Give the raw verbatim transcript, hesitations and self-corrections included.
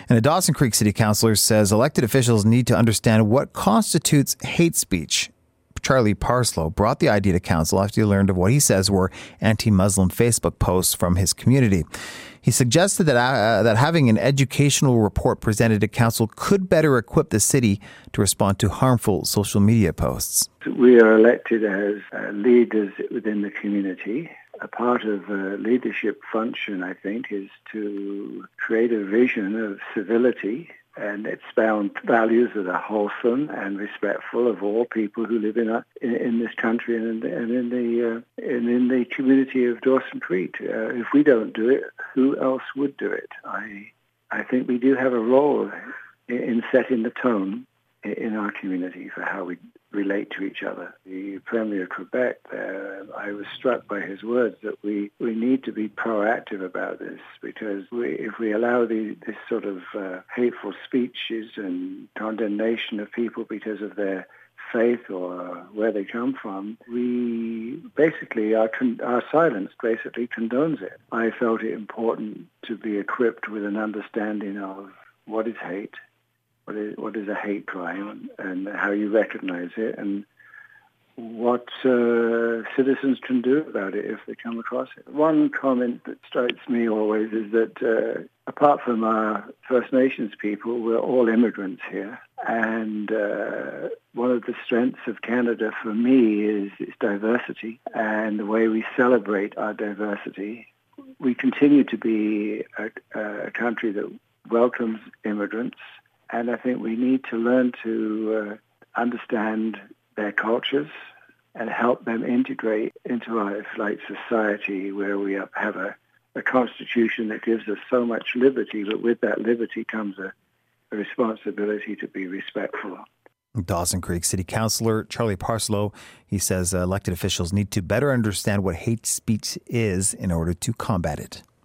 And a Dawson Creek City Councillor says elected officials need to understand what constitutes hate speech. Charlie Parslow brought the idea to council after he learned of what he says were anti-Muslim Facebook posts from his community. He suggested that uh, that having an educational report presented to council could better equip the city to respond to harmful social media posts. We are elected as uh, leaders within the community. A part of a leadership function, I think, is to create a vision of civility and expound values that are wholesome and respectful of all people who live in a, in, in this country and in, and in the uh, and in the community of Dawson Creek. Uh, if we don't do it, who else would do it? I I think we do have a role in, in setting the tone in, in our community for how we relate to each other. The Premier of Quebec, uh, I was struck by his words that we, we need to be proactive about this, because we, if we allow the, this sort of uh, hateful speeches and condemnation of people because of their faith or where they come from, we basically, our, our silence basically condones it. I felt it important to be equipped with an understanding of what is hate, What is, what is a hate crime, and how you recognize it, and what uh, citizens can do about it if they come across it. One comment that strikes me always is that uh, apart from our First Nations people, we're all immigrants here. And uh, one of the strengths of Canada for me is its diversity and the way we celebrate our diversity. We continue to be a, a country that welcomes immigrants. And I think we need to learn to uh, understand their cultures and help them integrate into our like society, where we have a, a constitution that gives us so much liberty, but with that liberty comes a, a responsibility to be respectful. Dawson Creek City Councillor Charlie Parslow, he says uh, elected officials need to better understand what hate speech is in order to combat it.